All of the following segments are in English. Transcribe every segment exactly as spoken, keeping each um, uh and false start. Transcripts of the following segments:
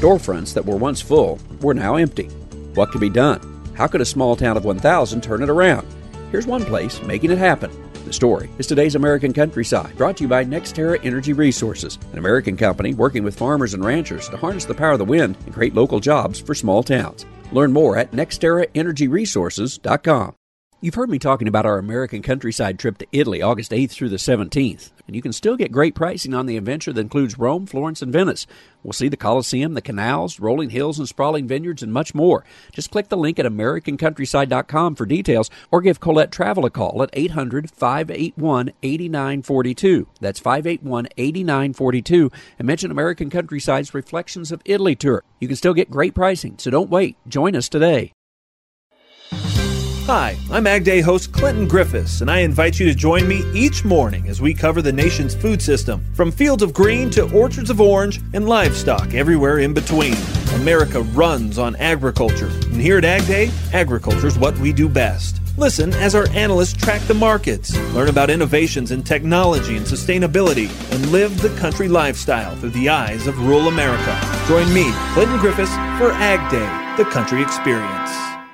Storefronts that were once full were now empty. What could be done? How could a small town of one thousand turn it around? Here's one place making it happen. The story is today's American Countryside, brought to you by NextEra Energy Resources, an American company working with farmers and ranchers to harness the power of the wind and create local jobs for small towns. Learn more at nextera energy resources dot com. You've heard me talking about our American Countryside trip to Italy, August eighth through the seventeenth. And you can still get great pricing on the adventure that includes Rome, Florence, and Venice. We'll see the Colosseum, the canals, rolling hills and sprawling vineyards, and much more. Just click the link at american countryside dot com for details, or give Colette Travel a call at eight hundred, five eight one, eight nine four two. That's five eight one, eight nine four two, and mention American Countryside's Reflections of Italy tour. You can still get great pricing, so don't wait. Join us today. Hi, I'm Ag Day host Clinton Griffiths, and I invite you to join me each morning as we cover the nation's food system, from fields of green to orchards of orange and livestock everywhere in between. America runs on agriculture, and here at Ag Day, agriculture is what we do best. Listen as our analysts track the markets, learn about innovations in technology and sustainability, and live the country lifestyle through the eyes of rural America. Join me, Clinton Griffiths, for Ag Day, the country experience.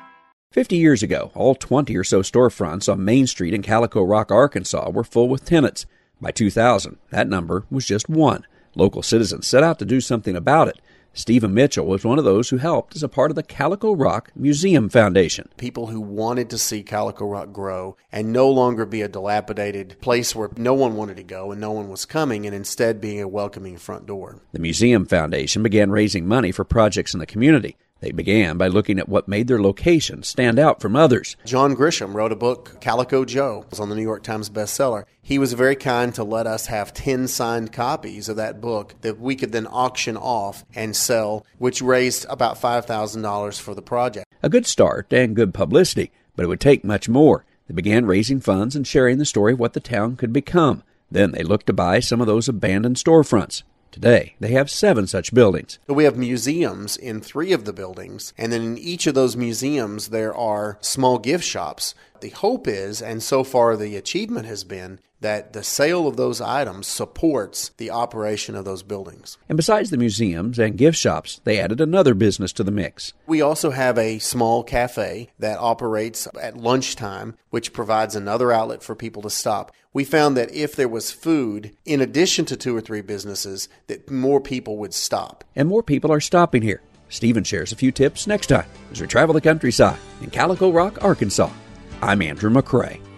Fifty years ago, all twenty or so storefronts on Main Street in Calico Rock, Arkansas were full with tenants. By two thousand, that number was just one. Local citizens set out to do something about it. Stephen Mitchell was one of those who helped as a part of the Calico Rock Museum Foundation. People who wanted to see Calico Rock grow and no longer be a dilapidated place where no one wanted to go and no one was coming, and instead being a welcoming front door. The Museum Foundation began raising money for projects in the community. They began by looking at what made their location stand out from others. John Grisham wrote a book, Calico Joe. It was on the New York Times bestseller. He was very kind to let us have ten signed copies of that book that we could then auction off and sell, which raised about five thousand dollars for the project. A good start and good publicity, but it would take much more. They began raising funds and sharing the story of what the town could become. Then they looked to buy some of those abandoned storefronts. Today, they have seven such buildings. We have museums in three of the buildings, and then in each of those museums there are small gift shops. The hope is, and so far the achievement has been, that the sale of those items supports the operation of those buildings. And besides the museums and gift shops, they added another business to the mix. We also have a small cafe that operates at lunchtime, which provides another outlet for people to stop. We found that if there was food, in addition to two or three businesses, that more people would stop. And more people are stopping here. Stephen shares a few tips next time as we travel the countryside in Calico Rock, Arkansas. I'm Andrew McCrae.